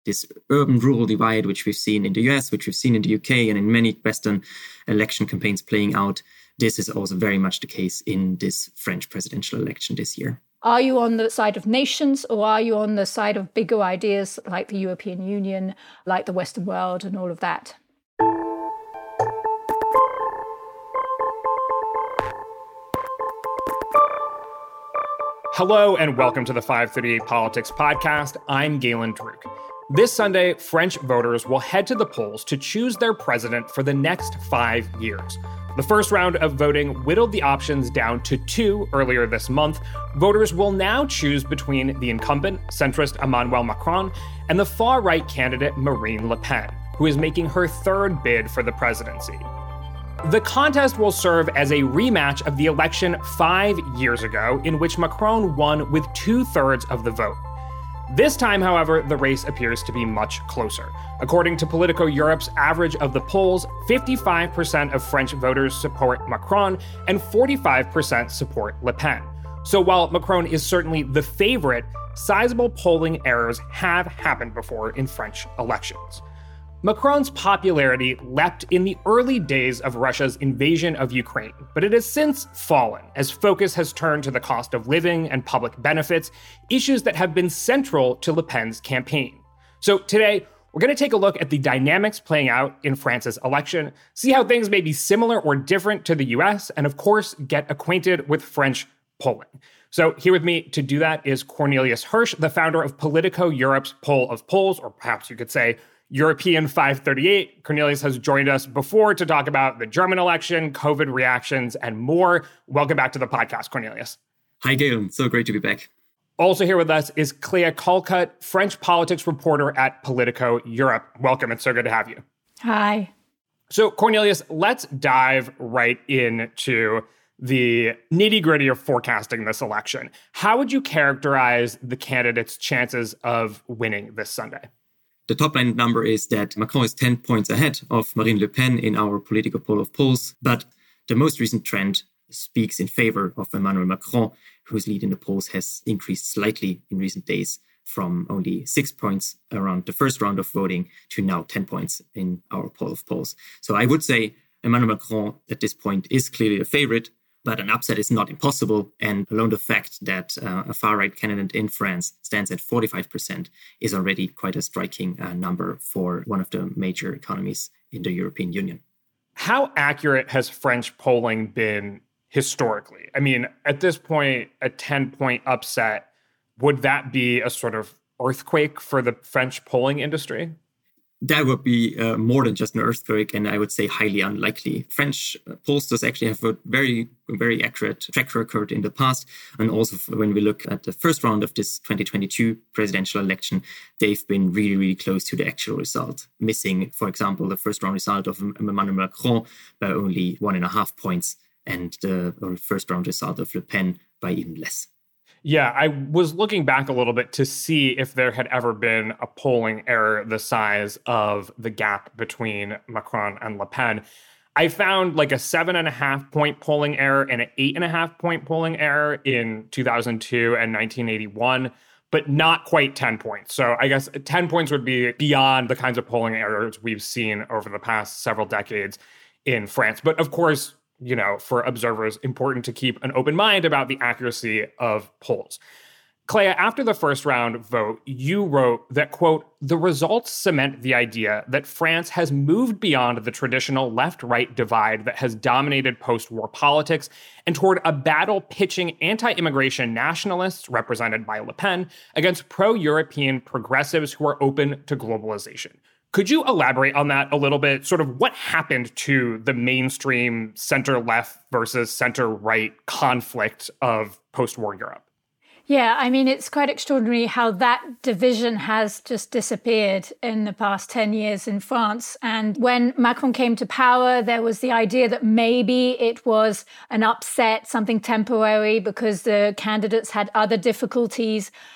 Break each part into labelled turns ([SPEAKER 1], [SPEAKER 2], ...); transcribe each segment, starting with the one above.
[SPEAKER 1] this urban-rural divide, which we've seen in the US, which we've seen in the UK, and in many Western election campaigns playing out, this is also very much the case in this French presidential election this year.
[SPEAKER 2] Are you on the side of nations, or are you on the side of bigger ideas like the European Union, like the Western world and all of that?
[SPEAKER 3] Hello and welcome to the 538 Politics podcast. I'm Galen Druk. This Sunday, French voters will head to the polls to choose their president for the next 5 years. The first round of voting whittled the options down to 2 earlier this month. Voters will now choose between the incumbent, centrist Emmanuel Macron, and the far-right candidate Marine Le Pen, who is making her third bid for the presidency. The contest will serve as a rematch of the election 5 years ago, in which Macron won with 2/3 of the vote. This time, however, the race appears to be much closer. According to Politico Europe's average of the polls, 55% of French voters support Macron and 45% support Le Pen. So while Macron is certainly the favorite, sizable polling errors have happened before in French elections. Macron's popularity leapt in the early days of Russia's invasion of Ukraine, but it has since fallen as focus has turned to the cost of living and public benefits, issues that have been central to Le Pen's campaign. So today, we're going to take a look at the dynamics playing out in France's election, see how things may be similar or different to the US, and of course, get acquainted with French polling. So here with me to do that is Cornelius Hirsch, the founder of Politico Europe's Poll of Polls, or perhaps you could say European 538. Cornelius has joined us before to talk about the German election, COVID reactions, and more. Welcome back to the podcast, Cornelius.
[SPEAKER 1] Hi, Galen. So great to be back.
[SPEAKER 3] Also here with us is Clea Colcutt, French politics reporter at Politico Europe. Welcome. It's so good to have you.
[SPEAKER 2] Hi.
[SPEAKER 3] So, Cornelius, let's dive right into the nitty-gritty of forecasting this election. How would you characterize the candidates' chances of winning this Sunday?
[SPEAKER 1] The top-line number is that Macron is 10 points ahead of Marine Le Pen in our Politico Poll of Polls, but the most recent trend speaks in favor of Emmanuel Macron, whose lead in the polls has increased slightly in recent days from only 6 points around the first round of voting to now 10 points in our Poll of Polls. So I would say Emmanuel Macron at this point is clearly the favorite, but an upset is not impossible. And alone the fact that a far-right candidate in France stands at 45% is already quite a striking number for one of the major economies in the European Union.
[SPEAKER 3] How accurate has French polling been historically? I mean, at this point, a 10-point upset, would that be a sort of earthquake for the French polling industry?
[SPEAKER 1] That would be more than just an earthquake, and I would say highly unlikely. French pollsters actually have a very, very accurate track record in the past. And also when we look at the first round of this 2022 presidential election, they've been really, really close to the actual result, missing, for example, the first round result of Emmanuel Macron by only 1.5 points and the first round result of Le Pen by even less.
[SPEAKER 3] Yeah, I was looking back a little bit to see if there had ever been a polling error the size of the gap between Macron and Le Pen. I found like a 7.5-point polling error and an 8.5-point polling error in 2002 and 1981, but not quite 10 points. So I guess 10 points would be beyond the kinds of polling errors we've seen over the past several decades in France. But of course, you know, for observers, important to keep an open mind about the accuracy of polls. Clea, after the first round vote, you wrote that, quote, the results cement the idea that France has moved beyond the traditional left-right divide that has dominated post-war politics and toward a battle pitching anti-immigration nationalists, represented by Le Pen, against pro-European progressives who are open to globalization. Could you elaborate on that a little bit? Sort of what happened to the mainstream center-left versus center-right conflict of post-war Europe?
[SPEAKER 2] Yeah, I mean, it's quite extraordinary how that division has just disappeared in the past 10 years in France. And when Macron came to power, there was the idea that maybe it was an upset, something temporary, because the candidates had other difficulties.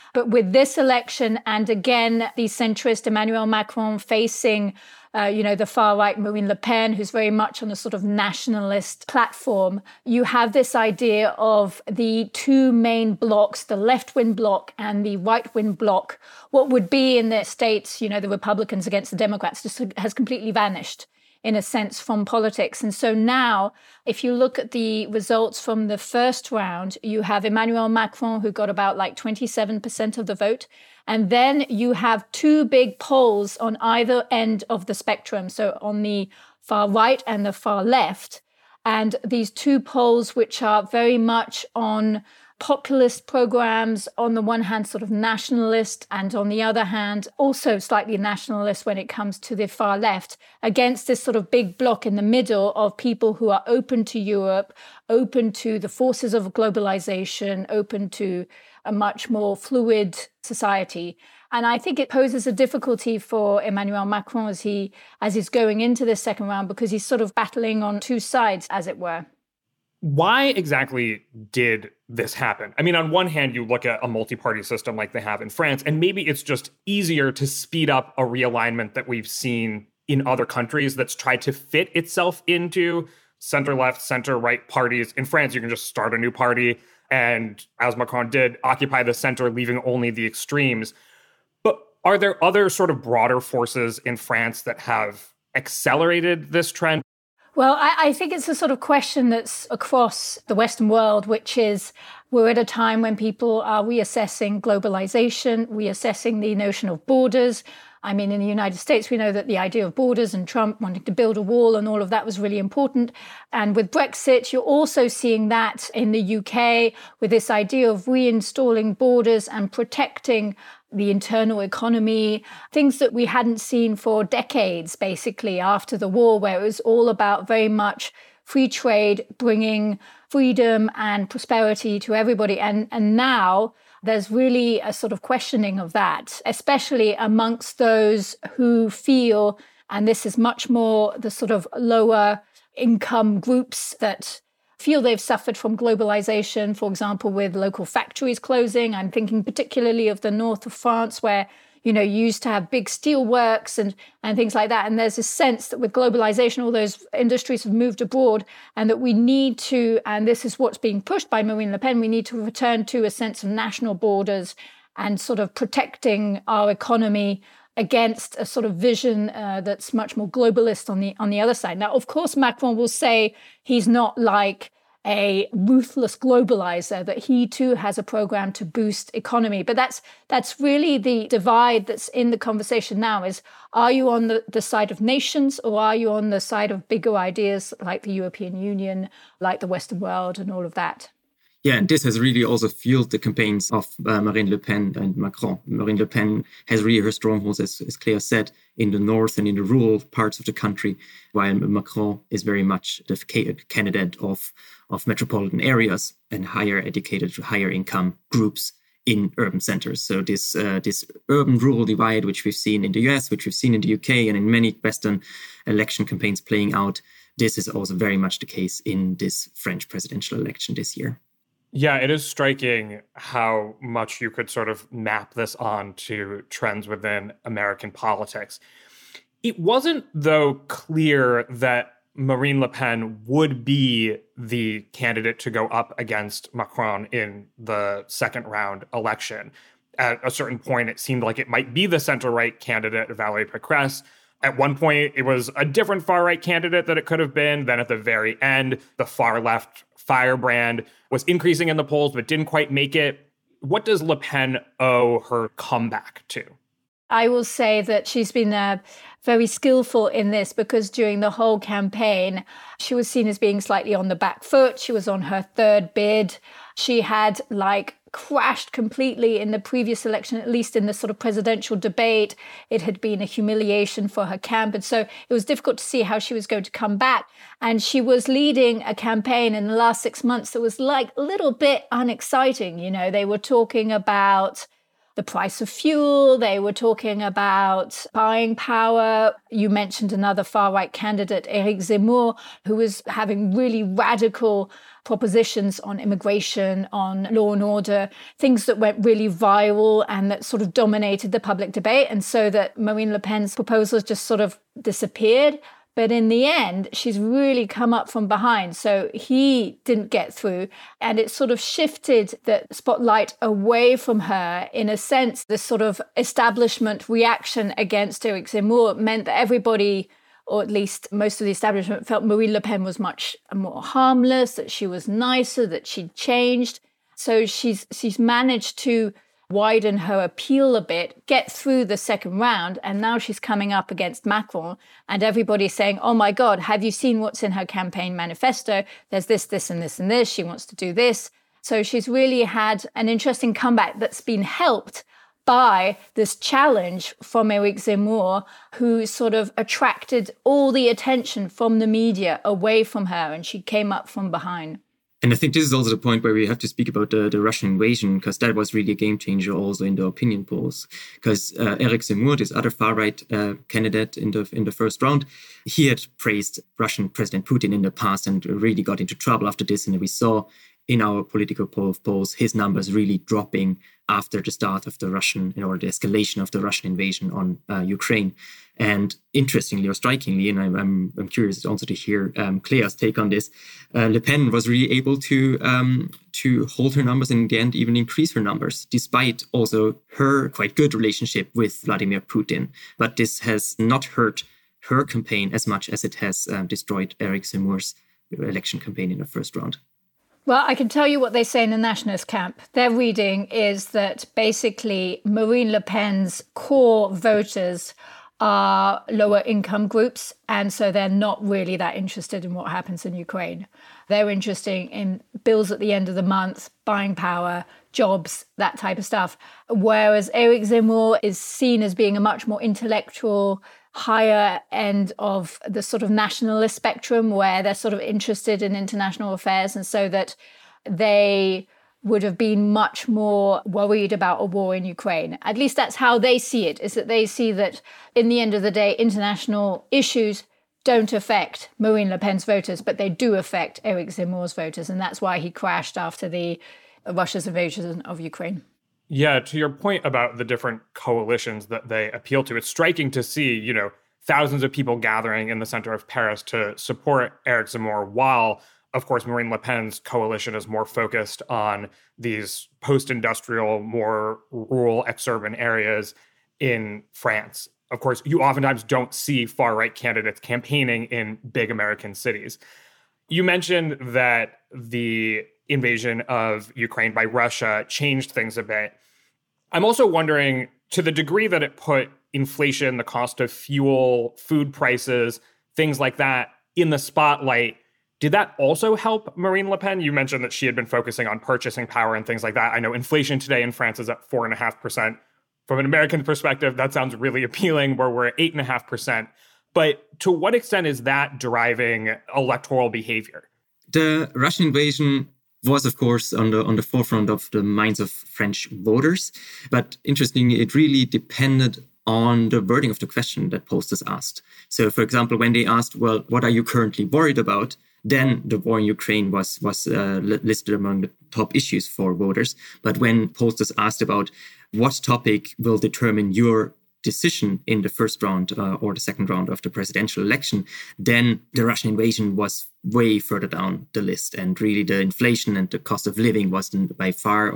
[SPEAKER 2] But with this election, and again, the centrist Emmanuel Macron facing the far-right Marine Le Pen, who's very much on a sort of nationalist platform, you have this idea of the two main blocs, the left-wing bloc and the right-wing bloc. What would be in the States, the Republicans against the Democrats, just has completely vanished, in a sense, from politics. And so now, if you look at the results from the first round, you have Emmanuel Macron, who got about 27% of the vote. And then you have two big polls on either end of the spectrum, so on the far right and the far left. And these two polls, which are very much on populist programs, on the one hand, sort of nationalist, and on the other hand, also slightly nationalist when it comes to the far left, against this sort of big block in the middle of people who are open to Europe, open to the forces of globalization, open to a much more fluid society. And I think it poses a difficulty for Emmanuel Macron as he's going into this second round, because he's sort of battling on two sides, as it were.
[SPEAKER 3] Why exactly did this happen? I mean, on one hand, you look at a multi-party system like they have in France, and maybe it's just easier to speed up a realignment that we've seen in other countries that's tried to fit itself into center-left, center-right parties. In France, you can just start a new party and, as Macron did, occupy the center, leaving only the extremes. But are there other sort of broader forces in France that have accelerated this trend?
[SPEAKER 2] Well, I think it's a sort of question that's across the Western world, which is we're at a time when people are reassessing globalization, reassessing the notion of borders. I mean, in the United States, we know that the idea of borders and Trump wanting to build a wall and all of that was really important. And with Brexit, you're also seeing that in the UK with this idea of reinstalling borders and protecting the internal economy, things that we hadn't seen for decades, basically, after the war, where it was all about very much free trade, bringing freedom and prosperity to everybody. And now there's really a sort of questioning of that, especially amongst those who feel, and this is much more the sort of lower income groups that feel they've suffered from globalization, for example, with local factories closing. I'm thinking particularly of the north of France, where, you used to have big steel works and things like that. And there's a sense that with globalization, all those industries have moved abroad, and that we need to, and this is what's being pushed by Marine Le Pen, we need to return to a sense of national borders and sort of protecting our economy against a sort of vision that's much more globalist on the other side. Now, of course, Macron will say he's not like a ruthless globalizer, that he too has a program to boost economy. But that's really the divide that's in the conversation now is, are you on the side of nations, or are you on the side of bigger ideas like the European Union, like the Western world and all of that?
[SPEAKER 1] Yeah, and this has really also fueled the campaigns of Marine Le Pen and Macron. Marine Le Pen has really her strongholds, as Claire said, in the north and in the rural parts of the country, while Macron is very much the candidate of metropolitan areas and higher educated, higher income groups in urban centers. So this urban-rural divide, which we've seen in the US, which we've seen in the UK, and in many Western election campaigns playing out, this is also very much the case in this French presidential election this year.
[SPEAKER 3] Yeah, it is striking how much you could sort of map this on to trends within American politics. It wasn't, though, clear that Marine Le Pen would be the candidate to go up against Macron in the second round election. At a certain point, it seemed like it might be the center-right candidate, Valérie Pécresse. At one point, it was a different far-right candidate that it could have been. Then at the very end, the far-left firebrand was increasing in the polls, but didn't quite make it. What does Le Pen owe her comeback to?
[SPEAKER 2] I will say that she's been very skillful in this, because during the whole campaign, she was seen as being slightly on the back foot. She was on her third bid. She had crashed completely in the previous election, at least in the sort of presidential debate. It had been a humiliation for her camp. And so it was difficult to see how she was going to come back. And she was leading a campaign in the last 6 months that was a little bit unexciting. They were talking about the price of fuel. They were talking about buying power. You mentioned another far-right candidate, Eric Zemmour, who was having really radical propositions on immigration, on law and order, things that went really viral and that sort of dominated the public debate. And so that Marine Le Pen's proposals just sort of disappeared. But in the end, she's really come up from behind. So he didn't get through. And it sort of shifted the spotlight away from her. In a sense, this sort of establishment reaction against Eric Zemmour meant that everybody, or at least most of the establishment, felt Marine Le Pen was much more harmless, that she was nicer, that she'd changed. So she's managed to widen her appeal a bit, get through the second round, and now she's coming up against Macron, and everybody's saying, oh my God, have you seen what's in her campaign manifesto? There's this, this, and this, and this. She wants to do this. So she's really had an interesting comeback that's been helped by this challenge from Eric Zemmour, who sort of attracted all the attention from the media away from her, and she came up from behind.
[SPEAKER 1] And I think this is also the point where we have to speak about the Russian invasion, because that was really a game changer also in the opinion polls. Because Eric Zemmour, this other far-right candidate in the first round, he had praised Russian President Putin in the past and really got into trouble after this. And we saw in our political poll of polls, his numbers really dropping after the start of the Russian, or the escalation of the Russian invasion on Ukraine. And interestingly or strikingly, and I'm curious also to hear Clea's take on this, Le Pen was really able to hold her numbers and in the end even increase her numbers, despite also her quite good relationship with Vladimir Putin. But this has not hurt her campaign as much as it has destroyed Eric Zemmour's election campaign in the first round.
[SPEAKER 2] Well, I can tell you what they say in the nationalist camp. Their reading is that basically Marine Le Pen's core voters are lower income groups, and so they're not really that interested in what happens in Ukraine. They're interested in bills at the end of the month, buying power, jobs, that type of stuff. Whereas Eric Zemmour is seen as being a much more intellectual, higher end of the sort of nationalist spectrum, where they're sort of interested in international affairs, and so that they would have been much more worried about a war in Ukraine. At least that's how they see it, is that they see that in the end of the day, international issues don't affect Marine Le Pen's voters, but they do affect Eric Zemmour's voters. And that's why he crashed after Russia's invasion of Ukraine.
[SPEAKER 3] Yeah, to your point about the different coalitions that they appeal to, it's striking to see, thousands of people gathering in the center of Paris to support Eric Zemmour, while, of course, Marine Le Pen's coalition is more focused on these post-industrial, more rural, exurban areas in France. Of course, you oftentimes don't see far-right candidates campaigning in big American cities. You mentioned that the invasion of Ukraine by Russia changed things a bit. I'm also wondering, to the degree that it put inflation, the cost of fuel, food prices, things like that in the spotlight, did that also help Marine Le Pen? You mentioned that she had been focusing on purchasing power and things like that. I know inflation today in France is at 4.5%. From an American perspective, that sounds really appealing, where we're at 8.5%. But to what extent is that driving electoral behavior?
[SPEAKER 1] The Russian invasion was, of course, on the forefront of the minds of French voters. But interestingly, it really depended on the wording of the question that pollsters asked. So, for example, when they asked, well, what are you currently worried about? Then the war in Ukraine was listed among the top issues for voters. But when pollsters asked about what topic will determine your decision in the first round or the second round of the presidential election, then the Russian invasion was way further down the list. And really the inflation and the cost of living wasn't by far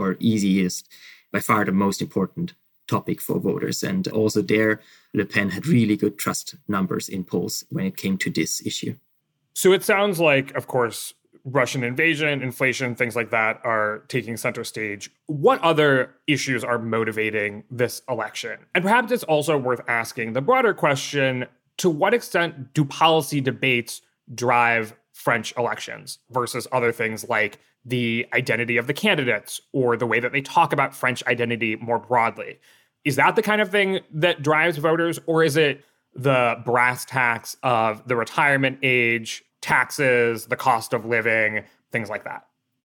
[SPEAKER 1] the most important topic for voters. And also there, Le Pen had really good trust numbers in polls when it came to this issue.
[SPEAKER 3] So it sounds like, of course, Russian invasion, inflation, things like that are taking center stage. What other issues are motivating this election? And perhaps it's also worth asking the broader question, to what extent do policy debates drive French elections versus other things like the identity of the candidates or the way that they talk about French identity more broadly? Is that the kind of thing that drives voters, or is it the brass tacks of the retirement age, taxes, the cost of living, things like that?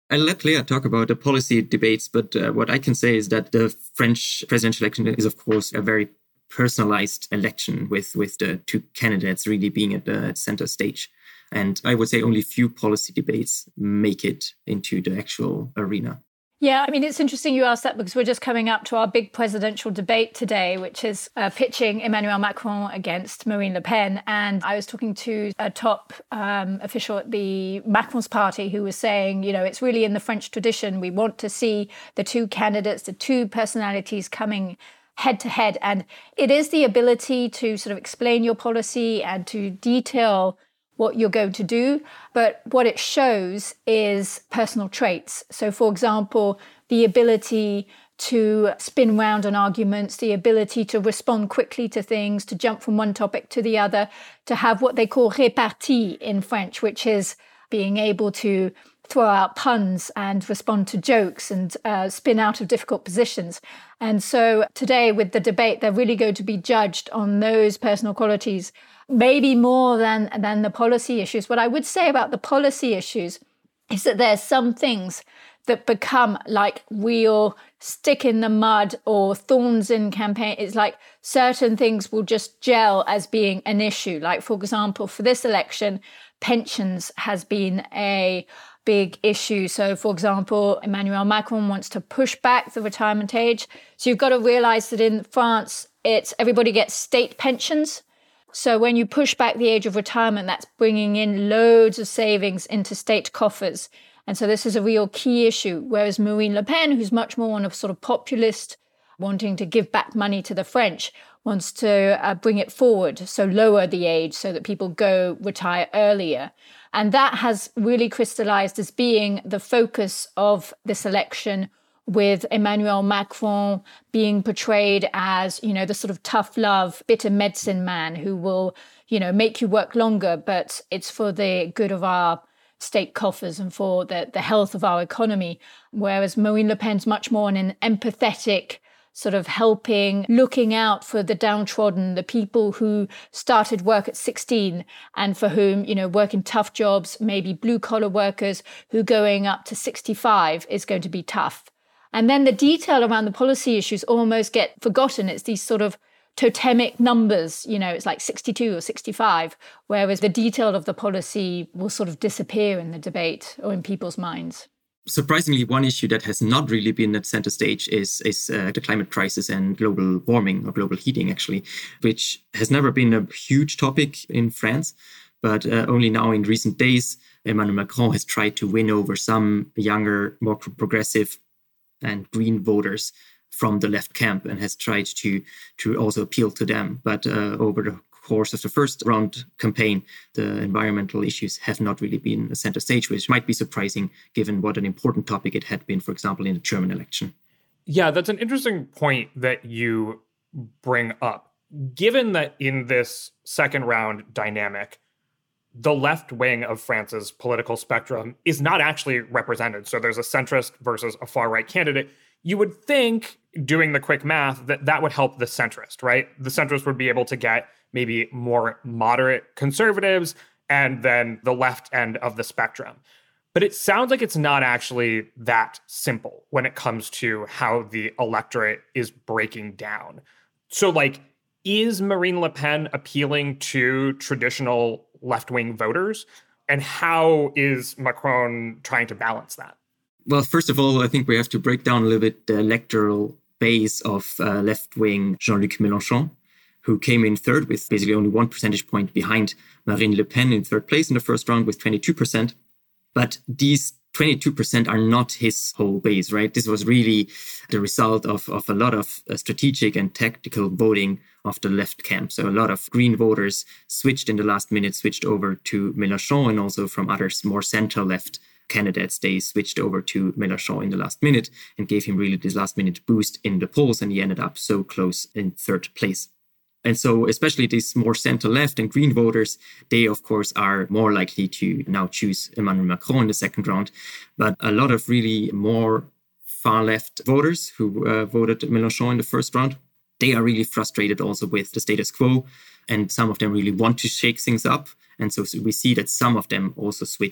[SPEAKER 1] I'll let Léa talk about the policy debates, but what I can say is that the French presidential election is, of course, a very personalized election with the two candidates really being at the center stage. And I would say only few policy debates make it into the actual arena.
[SPEAKER 2] Yeah, I mean, it's interesting you asked that because we're just coming up to our big presidential debate today, which is pitching Emmanuel Macron against Marine Le Pen. And I was talking to a top official at the Macron's party who was saying, you know, it's really in the French tradition. We want to see the two candidates, the two personalities coming head to head. And it is the ability to sort of explain your policy and to detail what you're going to do. But what it shows is personal traits. So, for example, the ability to spin round on arguments, the ability to respond quickly to things, to jump from one topic to the other, to have what they call répartie in French, which is being able to throw out puns and respond to jokes and spin out of difficult positions. And so today with the debate, they're really going to be judged on those personal qualities, maybe more than the policy issues. What I would say about the policy issues is that there's some things that become like real stick in the mud or thorns in campaign. It's like certain things will just gel as being an issue. Like, for example, for this election, pensions has been a big issue. So, for example, Emmanuel Macron wants to push back the retirement age. So you've got to realize that in France, everybody gets state pensions. So when you push back the age of retirement, that's bringing in loads of savings into state coffers. And so this is a real key issue. Whereas Marine Le Pen, who's much more on a sort of populist, wanting to give back money to the French, wants to bring it forward, so lower the age so that people go retire earlier. And that has really crystallized as being the focus of this election, with Emmanuel Macron being portrayed as, you know, the sort of tough love, bitter medicine man who will, you know, make you work longer, but it's for the good of our state coffers and for the health of our economy. Whereas Marine Le Pen's much more an empathetic, sort of helping, looking out for the downtrodden, the people who started work at 16 and for whom, you know, work in tough jobs, maybe blue collar workers who going up to 65 is going to be tough. And then the detail around the policy issues almost get forgotten. It's these sort of totemic numbers, you know, it's like 62 or 65, whereas the detail of the policy will sort of disappear in the debate or in people's minds.
[SPEAKER 1] Surprisingly, one issue that has not really been at center stage is the climate crisis and global warming or global heating, actually, which has never been a huge topic in France. But only now in recent days, Emmanuel Macron has tried to win over some younger, more progressive and green voters from the left camp and has tried to also appeal to them. But over the course of the first round campaign, the environmental issues have not really been a center stage, which might be surprising given what an important topic it had been, for example, in the German election.
[SPEAKER 3] Yeah, that's an interesting point that you bring up. Given that in this second round dynamic, the left wing of France's political spectrum is not actually represented. So there's a centrist versus a far-right candidate. You would think, doing the quick math, that would help the centrist, right? The centrist would be able to get maybe more moderate conservatives and then the left end of the spectrum. But it sounds like it's not actually that simple when it comes to how the electorate is breaking down. So, like, is Marine Le Pen appealing to traditional left-wing voters? And how is Macron trying to balance that?
[SPEAKER 1] Well, first of all, I think we have to break down a little bit the electoral base of left-wing Jean-Luc Mélenchon, who came in third with basically only 1 percentage point behind Marine Le Pen in third place in the first round with 22%. But these 22% are not his whole base, right? This was really the result of a lot of strategic and tactical voting of the left camp. So a lot of Green voters switched in the last minute, switched over to Mélenchon, and also from others more center-left candidates, they switched over to Mélenchon in the last minute and gave him really this last-minute boost in the polls, and he ended up so close in third place. And so especially these more center-left and Green voters, they, of course, are more likely to now choose Emmanuel Macron in the second round. But a lot of really more far-left voters who voted Mélenchon in the first round, they are really frustrated also with the status quo. And some of them really want to shake things up. And so we see that some of them also switch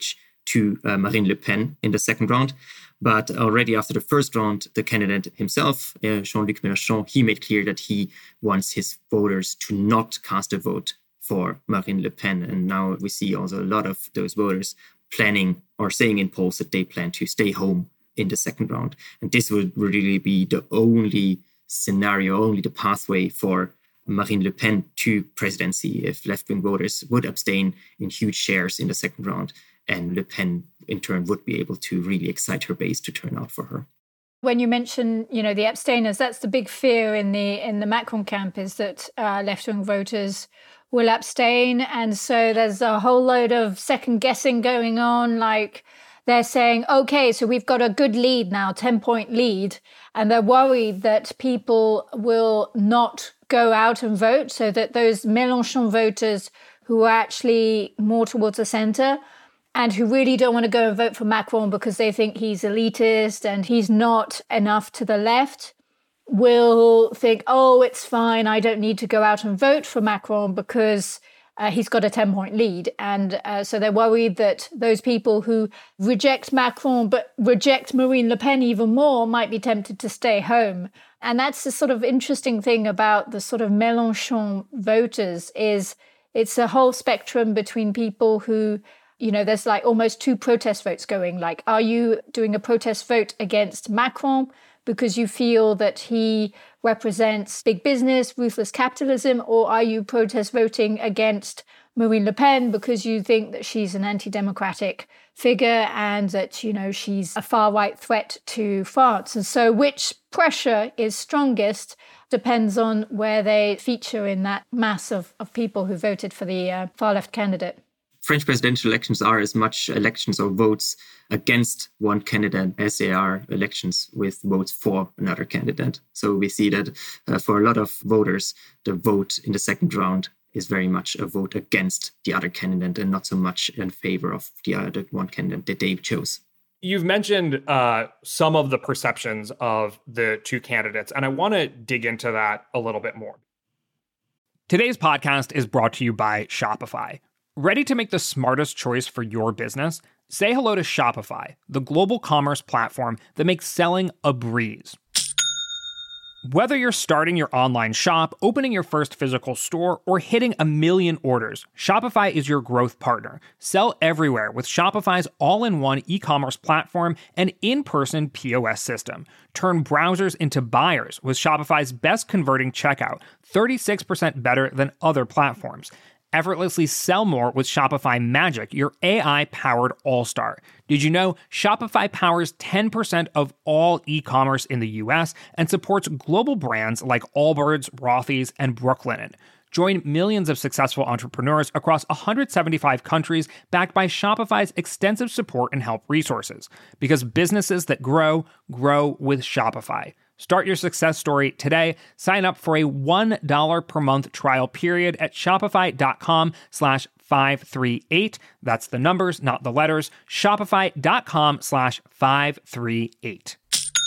[SPEAKER 1] to Marine Le Pen in the second round. But already after the first round, the candidate himself, Jean-Luc Mélenchon, he made clear that he wants his voters to not cast a vote for Marine Le Pen. And now we see also a lot of those voters planning or saying in polls that they plan to stay home in the second round. And this would really be the only scenario, only the pathway for Marine Le Pen to presidency if left-wing voters would abstain in huge shares in the second round. And Le Pen, in turn, would be able to really excite her base to turn out for her.
[SPEAKER 2] When you mention, the abstainers, that's the big fear in the Macron camp, is that left-wing voters will abstain. And so there's a whole load of second guessing going on. Like they're saying, okay, so we've got a good lead now, 10-point lead. And they're worried that people will not go out and vote, so that those Mélenchon voters who are actually more towards the center and who really don't want to go and vote for Macron because they think he's elitist and he's not enough to the left, will think, oh, it's fine, I don't need to go out and vote for Macron because he's got a 10-point lead. And so they're worried that those people who reject Macron but reject Marine Le Pen even more might be tempted to stay home. And that's the sort of interesting thing about the sort of Mélenchon voters, is it's a whole spectrum between people who, there's like almost two protest votes going. Like, are you doing a protest vote against Macron because you feel that he represents big business, ruthless capitalism, or are you protest voting against Marine Le Pen because you think that she's an anti-democratic figure and that, she's a far-right threat to France? And so which pressure is strongest depends on where they feature in that mass of people who voted for the far-left candidate.
[SPEAKER 1] French presidential elections are as much elections or votes against one candidate as they are elections with votes for another candidate. So we see that for a lot of voters, the vote in the second round is very much a vote against the other candidate and not so much in favor of the other one candidate that they chose.
[SPEAKER 3] You've mentioned some of the perceptions of the two candidates, and I want to dig into that a little bit more. Today's podcast is brought to you by Shopify. Ready to make the smartest choice for your business? Say hello to Shopify, the global commerce platform that makes selling a breeze. Whether you're starting your online shop, opening your first physical store, or hitting 1 million orders, Shopify is your growth partner. Sell everywhere with Shopify's all-in-one e-commerce platform and in-person POS system. Turn browsers into buyers with Shopify's best converting checkout, 36% better than other platforms. Effortlessly sell more with Shopify Magic, your AI-powered all-star. Did you know Shopify powers 10% of all e-commerce in the US and supports global brands like Allbirds, Rothy's, and Brooklinen? Join millions of successful entrepreneurs across 175 countries backed by Shopify's extensive support and help resources. Because businesses that grow, grow with Shopify. Start your success story today. Sign up for a $1 per month trial period at shopify.com/538. That's the numbers, not the letters. Shopify.com/538.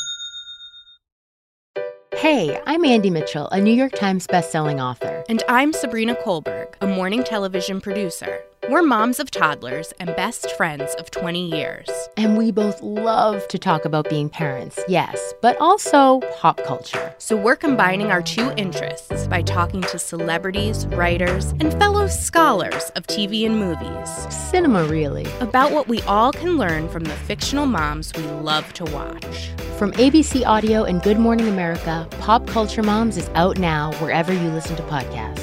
[SPEAKER 4] Hey, I'm Andy Mitchell, a New York Times bestselling author.
[SPEAKER 5] And I'm Sabrina Kohlberg, a morning television producer. We're moms of toddlers and best friends of 20 years.
[SPEAKER 4] And we both love to talk about being parents, yes, but also pop culture.
[SPEAKER 5] So we're combining our two interests by talking to celebrities, writers, and fellow scholars of TV and movies.
[SPEAKER 4] Cinema, really.
[SPEAKER 5] About what we all can learn from the fictional moms we love to watch.
[SPEAKER 4] From ABC Audio and Good Morning America, Pop Culture Moms is out now wherever you listen to podcasts.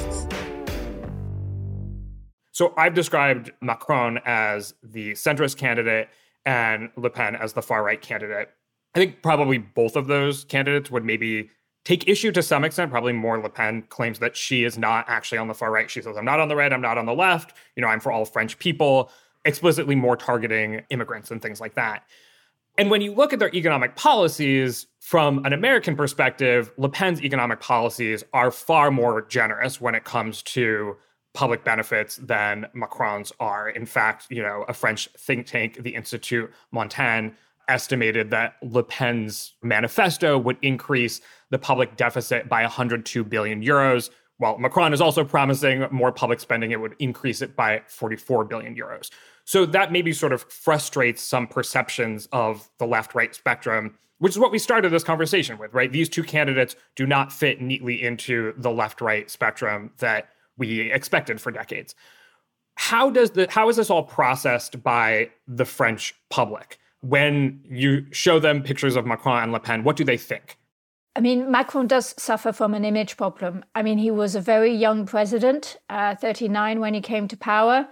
[SPEAKER 3] So I've described Macron as the centrist candidate and Le Pen as the far-right candidate. I think probably both of those candidates would maybe take issue to some extent. Probably more Le Pen claims that she is not actually on the far right. She says, I'm not on the right, I'm not on the left. I'm for all French people, explicitly more targeting immigrants and things like that. And when you look at their economic policies from an American perspective, Le Pen's economic policies are far more generous when it comes to public benefits than Macron's are. In fact, a French think tank, the Institut Montaigne, estimated that Le Pen's manifesto would increase the public deficit by 102 billion euros, while Macron is also promising more public spending, it would increase it by 44 billion euros. So that maybe sort of frustrates some perceptions of the left-right spectrum, which is what we started this conversation with, right? These two candidates do not fit neatly into the left-right spectrum that we expected for decades. How is this all processed by the French public? When you show them pictures of Macron and Le Pen, what do they think?
[SPEAKER 2] I mean, Macron does suffer from an image problem. I mean, he was a very young president, 39 when he came to power.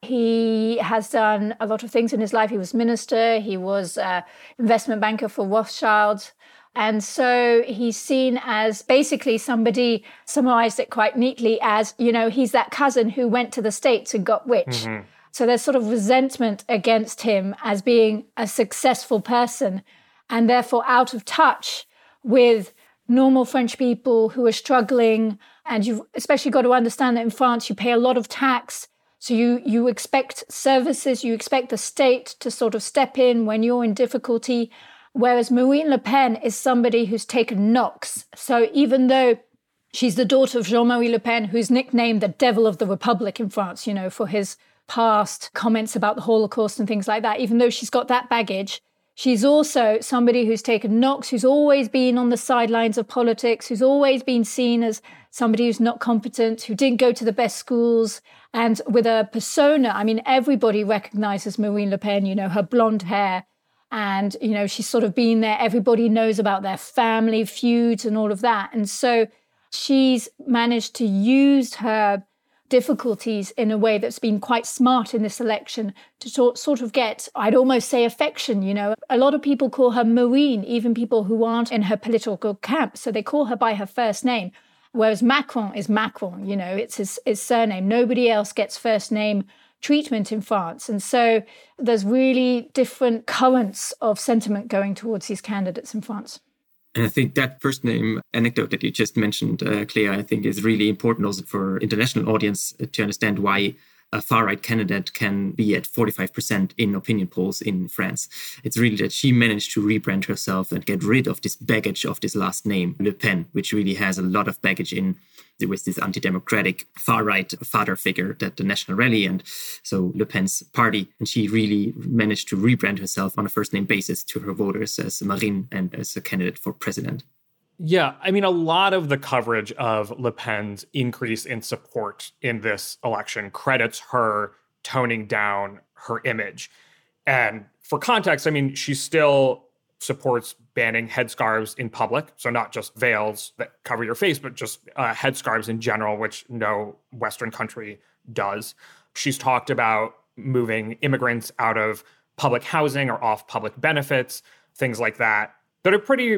[SPEAKER 2] He has done a lot of things in his life. He was minister, he was investment banker for Rothschild. And so he's seen as basically somebody summarized it quite neatly as, he's that cousin who went to the States and got rich. Mm-hmm. So there's sort of resentment against him as being a successful person and therefore out of touch with normal French people who are struggling. And you've especially got to understand that in France, you pay a lot of tax. So you expect services, you expect the state to sort of step in when you're in difficulty. Whereas Marine Le Pen is somebody who's taken knocks. So even though she's the daughter of Jean-Marie Le Pen, who's nicknamed the devil of the Republic in France, for his past comments about the Holocaust and things like that, even though she's got that baggage, she's also somebody who's taken knocks, who's always been on the sidelines of politics, who's always been seen as somebody who's not competent, who didn't go to the best schools, and with a persona, I mean, everybody recognizes Marine Le Pen, her blonde hair, and, she's sort of been there. Everybody knows about their family feuds and all of that. And so she's managed to use her difficulties in a way that's been quite smart in this election to sort of get, I'd almost say, affection. A lot of people call her Marine, even people who aren't in her political camp. So they call her by her first name, whereas Macron is Macron, it's his surname. Nobody else gets first name treatment in France. And so there's really different currents of sentiment going towards these candidates in France.
[SPEAKER 1] And I think that first name anecdote that you just mentioned, Claire, I think is really important also for international audience to understand why a far-right candidate can be at 45% in opinion polls in France. It's really that she managed to rebrand herself and get rid of this baggage of this last name, Le Pen, which really has a lot of baggage with this anti-democratic far-right father figure that the National Rally and so Le Pen's party. And she really managed to rebrand herself on a first-name basis to her voters as Marine and as a candidate for president.
[SPEAKER 3] Yeah, I mean, a lot of the coverage of Le Pen's increase in support in this election credits her toning down her image. And for context, I mean, she still supports banning headscarves in public. So not just veils that cover your face, but just headscarves in general, which no Western country does. She's talked about moving immigrants out of public housing or off public benefits, things like that are pretty,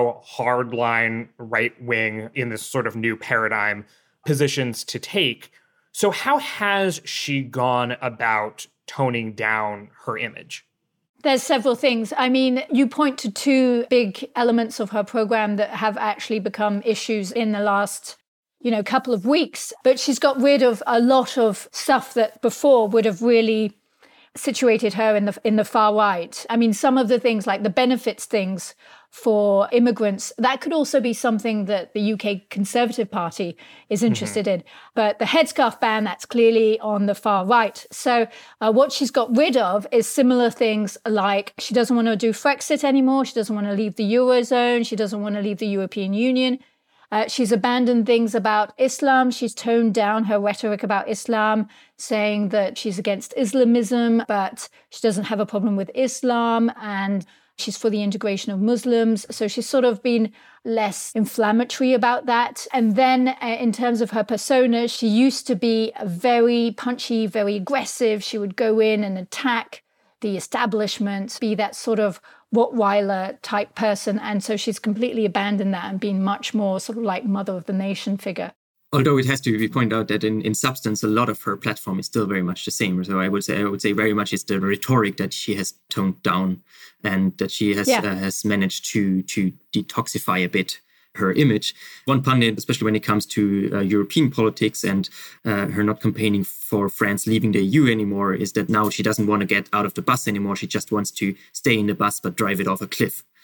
[SPEAKER 3] hardline right-wing in this sort of new paradigm positions to take. So how has she gone about toning down her image?
[SPEAKER 2] There's several things. I mean, you point to two big elements of her program that have actually become issues in the last, couple of weeks. But she's got rid of a lot of stuff that before would have really situated her in the far right. I mean, some of the things like the benefits things for immigrants, that could also be something that the UK Conservative Party is interested in. But the headscarf ban, that's clearly on the far right. So what she's got rid of is similar things like she doesn't want to do Frexit anymore. She doesn't want to leave the Eurozone. She doesn't want to leave the European Union. She's abandoned things about Islam. She's toned down her rhetoric about Islam, saying that she's against Islamism, but she doesn't have a problem with Islam, and she's for the integration of Muslims. So she's sort of been less inflammatory about that. And then in terms of her persona, she used to be very punchy, very aggressive. She would go in and attack the establishment, be that sort of Rottweiler type person. And so she's completely abandoned that and been much more sort of like mother of the nation figure.
[SPEAKER 1] Although it has to be pointed out that in substance, a lot of her platform is still very much the same. So I would say very much it's the rhetoric that she has toned down and that she has managed to detoxify a bit her image. One pundit, especially when it comes to European politics and her not campaigning for France leaving the EU anymore, is that now she doesn't want to get out of the bus anymore. She just wants to stay in the bus but drive it off a cliff.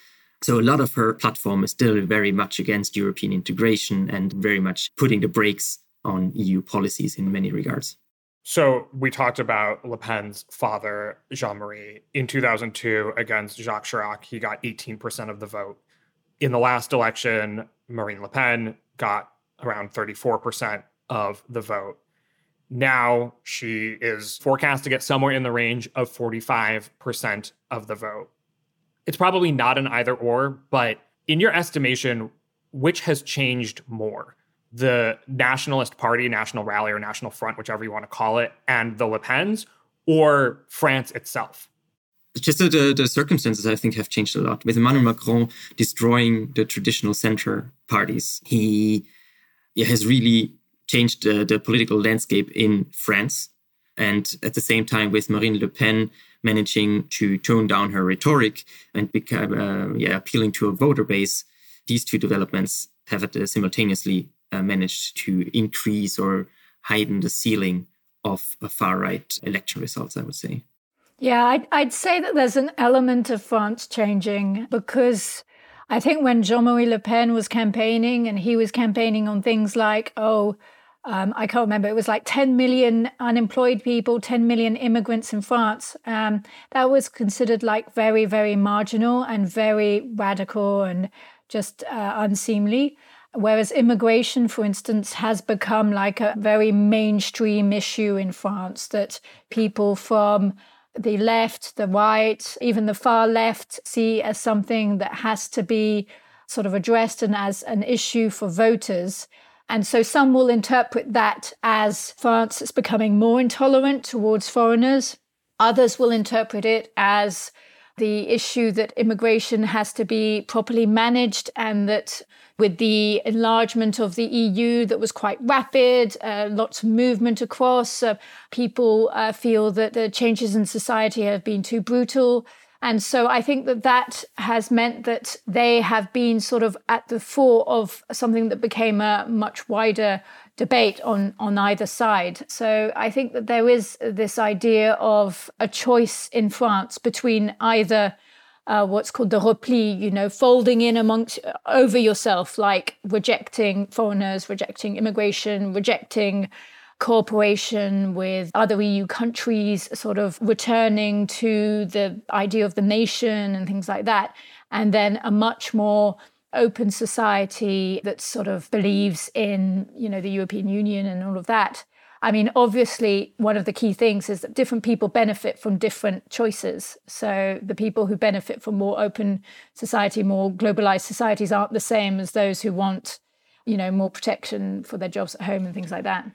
[SPEAKER 1] So a lot of her platform is still very much against European integration and very much putting the brakes on EU policies in many regards.
[SPEAKER 3] So we talked about Le Pen's father, Jean-Marie. In 2002, against Jacques Chirac, he got 18% of the vote. In the last election, Marine Le Pen got around 34% of the vote. Now she is forecast to get somewhere in the range of 45% of the vote. It's probably not an either or, but in your estimation, which has changed more? The Nationalist Party, National Rally, or National Front, whichever you want to call it, and the Le Pens, or France itself?
[SPEAKER 1] Just the circumstances, I think, have changed a lot. With Emmanuel Macron destroying the traditional center parties, he has really changed the political landscape in France. And at the same time, with Marine Le Pen managing to tone down her rhetoric and appealing to a voter base, these two developments have simultaneously managed to increase or heighten the ceiling of far-right election results, I would say.
[SPEAKER 2] Yeah, I'd say that there's an element of France changing, because I think when Jean-Marie Le Pen was campaigning, and he was campaigning on things like, I can't remember, it was like 10 million unemployed people, 10 million immigrants in France. That was considered like very, very marginal and very radical and just unseemly. Whereas immigration, for instance, has become like a very mainstream issue in France, that people from the left, the right, even the far left see as something that has to be sort of addressed and as an issue for voters. And so some will interpret that as France is becoming more intolerant towards foreigners. Others will interpret it as the issue that immigration has to be properly managed, and that with the enlargement of the EU that was quite rapid, lots of movement across, people feel that the changes in society have been too brutal. And so I think that has meant that they have been sort of at the fore of something that became a much wider debate on either side. So I think that there is this idea of a choice in France between either what's called the repli, folding in over yourself, like rejecting foreigners, rejecting immigration, rejecting cooperation with other EU countries, sort of returning to the idea of the nation and things like that. And then a much more open society that sort of believes in, the European Union and all of that. I mean, obviously, one of the key things is that different people benefit from different choices. So the people who benefit from more open society, more globalized societies aren't the same as those who want, more protection for their jobs at home and things like that.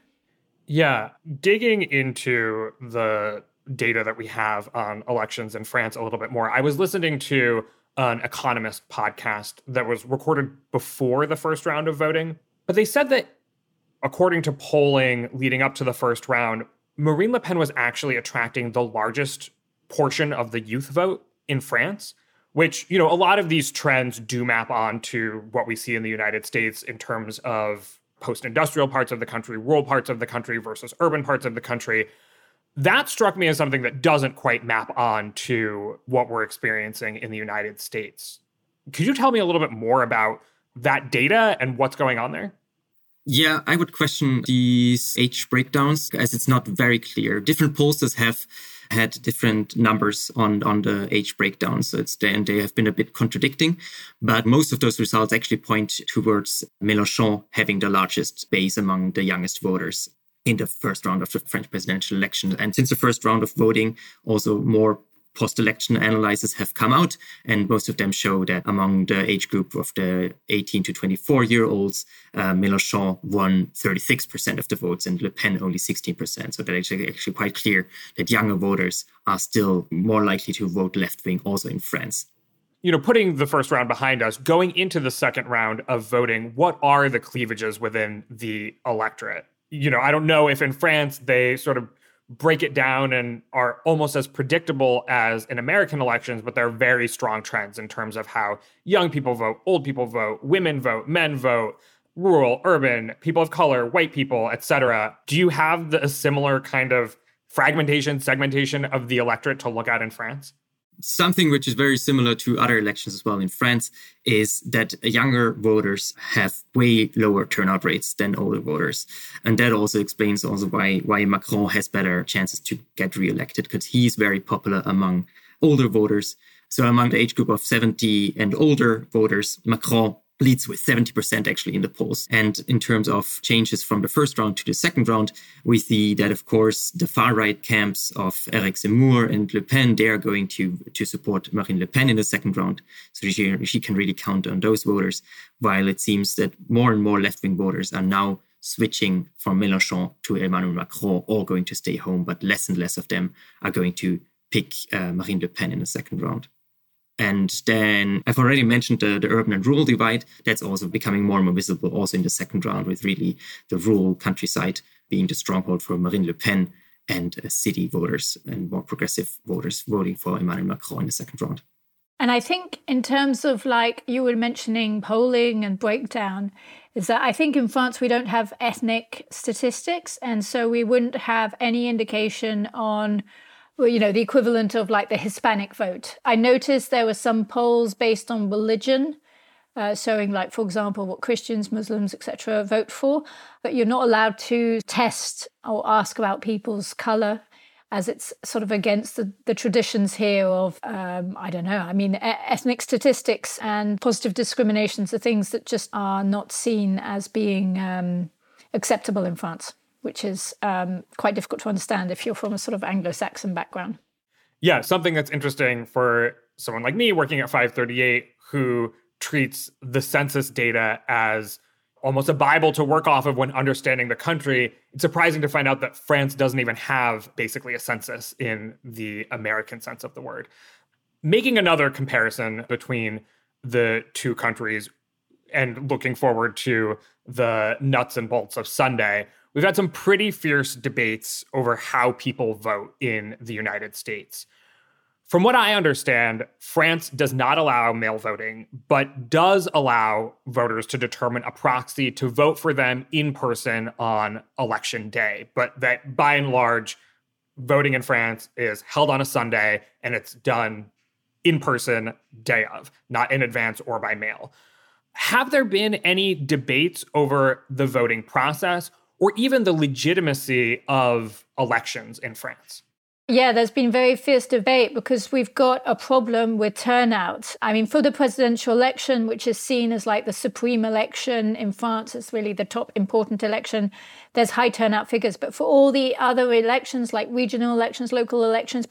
[SPEAKER 3] Yeah, digging into the data that we have on elections in France a little bit more, I was listening to an Economist podcast that was recorded before the first round of voting. But they said that according to polling leading up to the first round, Marine Le Pen was actually attracting the largest portion of the youth vote in France, which, a lot of these trends do map on to what we see in the United States in terms of post-industrial parts of the country, rural parts of the country versus urban parts of the country. That struck me as something that doesn't quite map on to what we're experiencing in the United States. Could you tell me a little bit more about that data and what's going on there?
[SPEAKER 1] Yeah, I would question these age breakdowns, as it's not very clear. Different pollsters have had different numbers on the age breakdown, so they have been a bit contradicting. But most of those results actually point towards Mélenchon having the largest base among the youngest voters in the first round of the French presidential election. And since the first round of voting, also more post-election analyses have come out, and most of them show that among the age group of the 18 to 24-year-olds, Mélenchon won 36% of the votes and Le Pen only 16%. So that's actually quite clear that younger voters are still more likely to vote left-wing also in France.
[SPEAKER 3] Putting the first round behind us, going into the second round of voting, what are the cleavages within the electorate? I don't know if in France they sort of break it down and are almost as predictable as in American elections, but there are very strong trends in terms of how young people vote, old people vote, women vote, men vote, rural, urban, people of color, white people, etc. Do you have a similar kind of fragmentation, segmentation of the electorate to look at in France?
[SPEAKER 1] Something which is very similar to other elections as well in France is that younger voters have way lower turnout rates than older voters. And that also explains also why Macron has better chances to get re-elected, because he's very popular among older voters. So among the age group of 70 and older voters, Macron leads with 70% actually in the polls. And in terms of changes from the first round to the second round, we see that, of course, the far-right camps of Eric Zemmour and Le Pen, they are going to support Marine Le Pen in the second round. So she can really count on those voters, while it seems that more and more left-wing voters are now switching from Mélenchon to Emmanuel Macron, or going to stay home, but less and less of them are going to pick Marine Le Pen in the second round. And then I've already mentioned the urban and rural divide. That's also becoming more and more visible also in the second round, with really the rural countryside being the stronghold for Marine Le Pen, and city voters and more progressive voters voting for Emmanuel Macron in the second round.
[SPEAKER 2] And I think in terms of, like you were mentioning, polling and breakdown, is that I think in France we don't have ethnic statistics. And so we wouldn't have any indication on, the equivalent of like the Hispanic vote. I noticed there were some polls based on religion, showing, like, for example, what Christians, Muslims, etc. vote for. But you're not allowed to test or ask about people's color, as it's sort of against the traditions here of, ethnic statistics and positive discriminations are things that just are not seen as being acceptable in France, which is quite difficult to understand if you're from a sort of Anglo-Saxon background.
[SPEAKER 3] Yeah, something that's interesting for someone like me working at 538, who treats the census data as almost a Bible to work off of when understanding the country. It's surprising to find out that France doesn't even have basically a census in the American sense of the word. Making another comparison between the two countries and looking forward to the nuts and bolts of Sunday, we've had some pretty fierce debates over how people vote in the United States. From what I understand, France does not allow mail voting, but does allow voters to determine a proxy to vote for them in person on election day. But that, by and large, voting in France is held on a Sunday, and it's done in person day of, not in advance or by mail. Have there been any debates over the voting process, or even the legitimacy of elections in France?
[SPEAKER 2] Yeah, there's been very fierce debate because we've got a problem with turnout. I mean, for the presidential election, which is seen as like the supreme election in France, it's really the top important election, there's high turnout figures. But for all the other elections, like regional elections, local elections,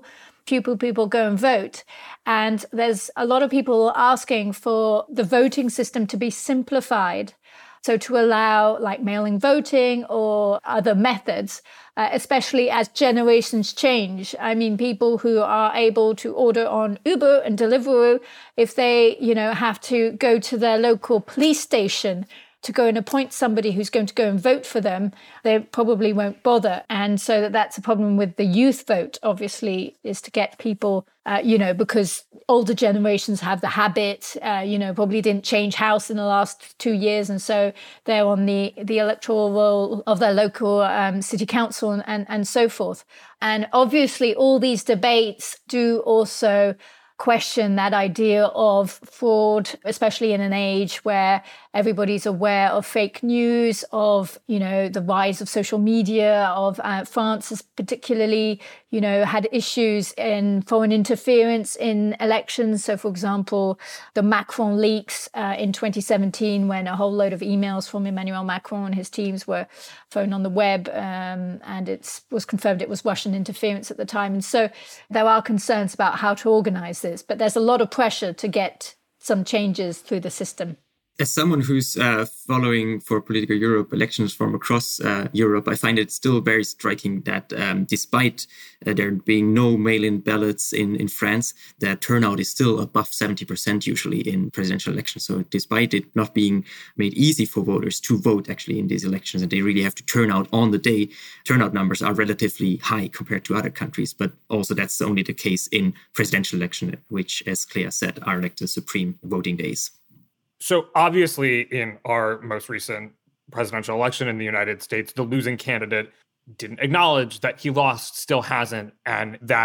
[SPEAKER 2] few people go and vote. And there's a lot of people asking for the voting system to be simplified. So to allow like mailing voting or other methods, especially as generations change. I mean, people who are able to order on Uber and Deliveroo, if they, have to go to their local police station to go and appoint somebody who's going to go and vote for them, they probably won't bother. And so that's a problem with the youth vote, obviously, is to get people, because older generations have the habit, probably didn't change house in the last 2 years. And so they're on the electoral roll of their local city council and so forth. And obviously, all these debates do also question that idea of fraud, especially in an age where everybody's aware of fake news, of, the rise of social media, of France has particularly, had issues in foreign interference in elections. So, for example, the Macron leaks in 2017, when a whole load of emails from Emmanuel Macron and his teams were thrown on the web, and it was confirmed it was Russian interference at the time. And so there are concerns about how to organize this, but there's a lot of pressure to get some changes through the system.
[SPEAKER 1] As someone who's following for Political Europe elections from across Europe, I find it still very striking that despite there being no mail-in ballots in France, the turnout is still above 70% usually in presidential elections. So despite it not being made easy for voters to vote actually in these elections, and they really have to turn out on the day, turnout numbers are relatively high compared to other countries. But also that's only the case in presidential election, which, as Claire said, are like the supreme voting days.
[SPEAKER 3] So obviously, in our most recent presidential election in the United States, the losing candidate didn't acknowledge that he lost, still hasn't, and that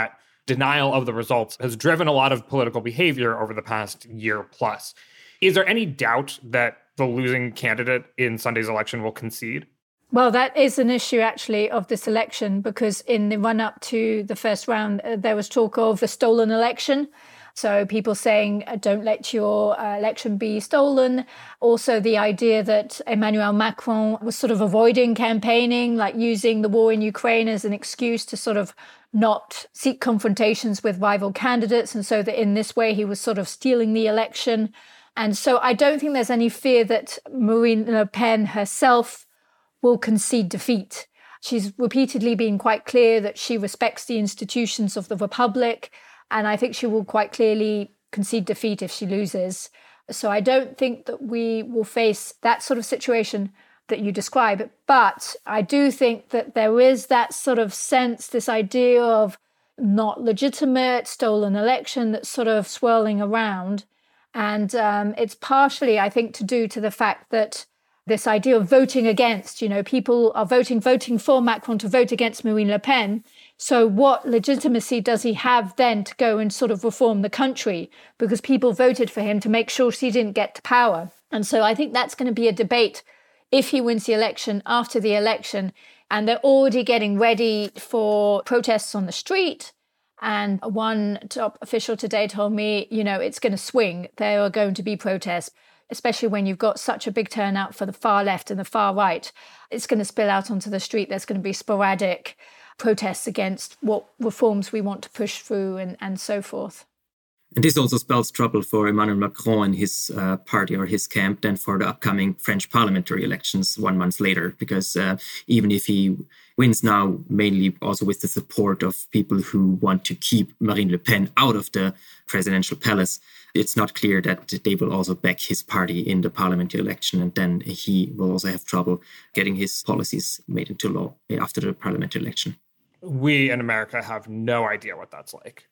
[SPEAKER 3] denial of the results has driven a lot of political behavior over the past year plus. Is there any doubt that the losing candidate in Sunday's election will concede?
[SPEAKER 2] Well, that is an issue, actually, of this election, because in the run-up to the first round, there was talk of a stolen election. So people saying, don't let your election be stolen. Also, the idea that Emmanuel Macron was sort of avoiding campaigning, like using the war in Ukraine as an excuse to sort of not seek confrontations with rival candidates. And so that in this way, he was sort of stealing the election. And so I don't think there's any fear that Marine Le Pen herself will concede defeat. She's repeatedly been quite clear that she respects the institutions of the Republic, and I think she will quite clearly concede defeat if she loses. So I don't think that we will face that sort of situation that you describe. But I do think that there is that sort of sense, this idea of not legitimate, stolen election that's sort of swirling around. And it's partially, I think, to do to the fact that this idea of voting against, people are voting for Macron to vote against Marine Le Pen. So what legitimacy does he have then to go and sort of reform the country? Because people voted for him to make sure she didn't get to power. And so I think that's going to be a debate if he wins the election, after the election. And they're already getting ready for protests on the street. And one top official today told me, it's going to swing. There are going to be protests, especially when you've got such a big turnout for the far left and the far right. It's going to spill out onto the street. There's going to be sporadic protests against what reforms we want to push through and so forth.
[SPEAKER 1] And this also spells trouble for Emmanuel Macron and his party or his camp then for the upcoming French parliamentary elections 1 month later, because even if he wins now, mainly also with the support of people who want to keep Marine Le Pen out of the presidential palace, it's not clear that they will also back his party in the parliamentary election. And then he will also have trouble getting his policies made into law after the parliamentary election.
[SPEAKER 3] We in America have no idea what that's like.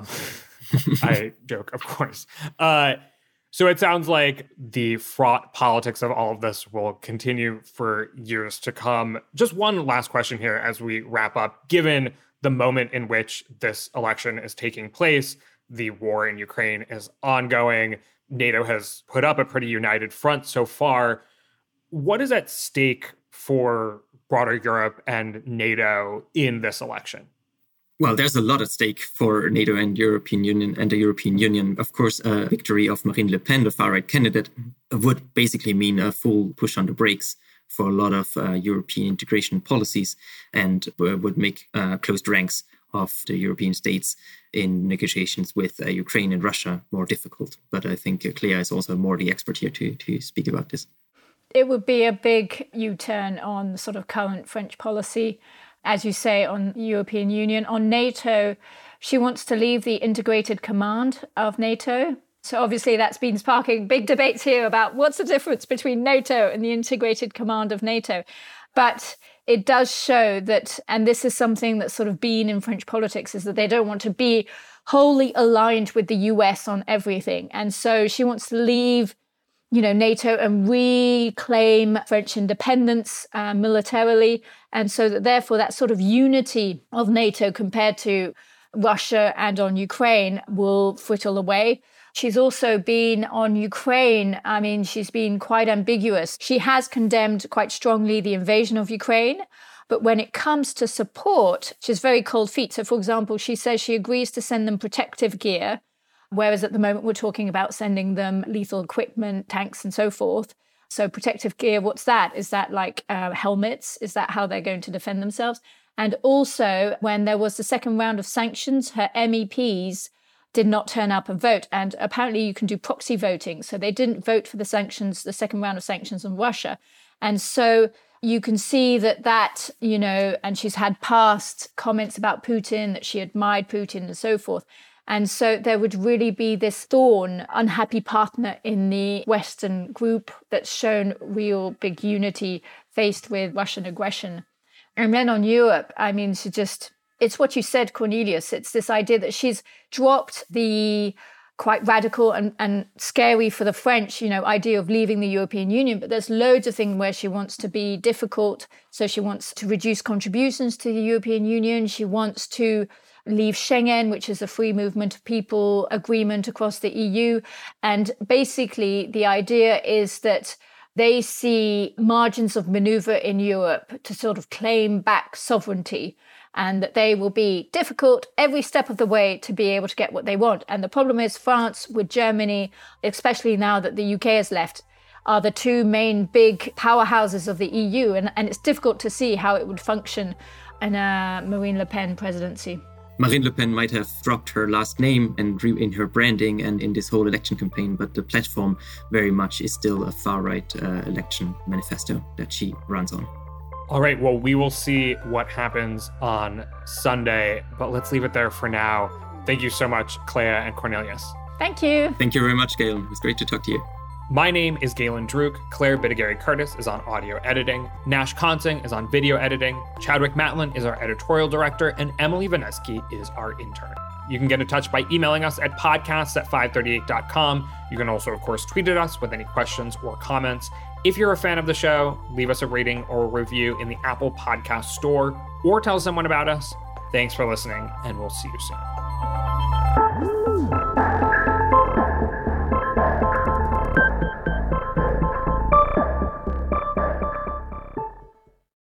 [SPEAKER 3] I joke, of course. So it sounds like the fraught politics of all of this will continue for years to come. Just one last question here as we wrap up. Given the moment in which this election is taking place, the war in Ukraine is ongoing, NATO has put up a pretty united front so far. What is at stake for broader Europe and NATO in this election?
[SPEAKER 1] Well, there's a lot at stake for NATO and European Union and the European Union. Of course, a victory of Marine Le Pen, the far-right candidate, would basically mean a full push on the brakes for a lot of European integration policies and would make closed ranks of the European states in negotiations with Ukraine and Russia more difficult. But I think Clea is also more the expert here to speak about this.
[SPEAKER 2] It would be a big U-turn on sort of current French policy, as you say, on the European Union. On NATO, she wants to leave the integrated command of NATO. So obviously that's been sparking big debates here about what's the difference between NATO and the integrated command of NATO. But it does show that, and this is something that's sort of been in French politics, is that they don't want to be wholly aligned with the US on everything. And so she wants to leave NATO and reclaim French independence militarily. And so that therefore that sort of unity of NATO compared to Russia and on Ukraine will fritter away. She's also been on Ukraine. I mean, she's been quite ambiguous. She has condemned quite strongly the invasion of Ukraine. But when it comes to support, she's very cold feet. So, for example, she says she agrees to send them protective gear, whereas at the moment we're talking about sending them lethal equipment, tanks and so forth. So protective gear, what's that? Is that like helmets? Is that how they're going to defend themselves? And also, when there was the second round of sanctions, her MEPs did not turn up and vote. And apparently you can do proxy voting. So they didn't vote for the sanctions, the second round of sanctions on Russia. And so you can see that, and she's had past comments about Putin, that she admired Putin and so forth. And so there would really be this thorn, unhappy partner in the Western group that's shown real big unity faced with Russian aggression. And then on Europe, I mean, it's what you said, Cornelius. It's this idea that she's dropped the quite radical and scary for the French, idea of leaving the European Union. But there's loads of things where she wants to be difficult. So she wants to reduce contributions to the European Union. She wants to leave Schengen, which is a free movement of people agreement across the EU. And basically, the idea is that they see margins of maneuver in Europe to sort of claim back sovereignty, and that they will be difficult every step of the way to be able to get what they want. And the problem is France with Germany, especially now that the UK has left, are the two main big powerhouses of the EU. And it's difficult to see how it would function in a Marine Le Pen presidency.
[SPEAKER 1] Marine Le Pen might have dropped her last name and in her branding and in this whole election campaign, but the platform very much is still a far-right election manifesto that she runs on.
[SPEAKER 3] All right, well, we will see what happens on Sunday, but let's leave it there for now. Thank you so much, Clea and Cornelius.
[SPEAKER 2] Thank you.
[SPEAKER 1] Thank you very much, Galen. It was great to talk to you.
[SPEAKER 3] My name is Galen Druk. Claire Bidigary-Curtis is on audio editing. Nash Consing is on video editing. Chadwick Matlin is our editorial director, and Emily Vanesky is our intern. You can get in touch by emailing us at podcasts@538.com. You can also, of course, tweet at us with any questions or comments. If you're a fan of the show, leave us a rating or a review in the Apple Podcast Store or tell someone about us. Thanks for listening, and we'll see you soon.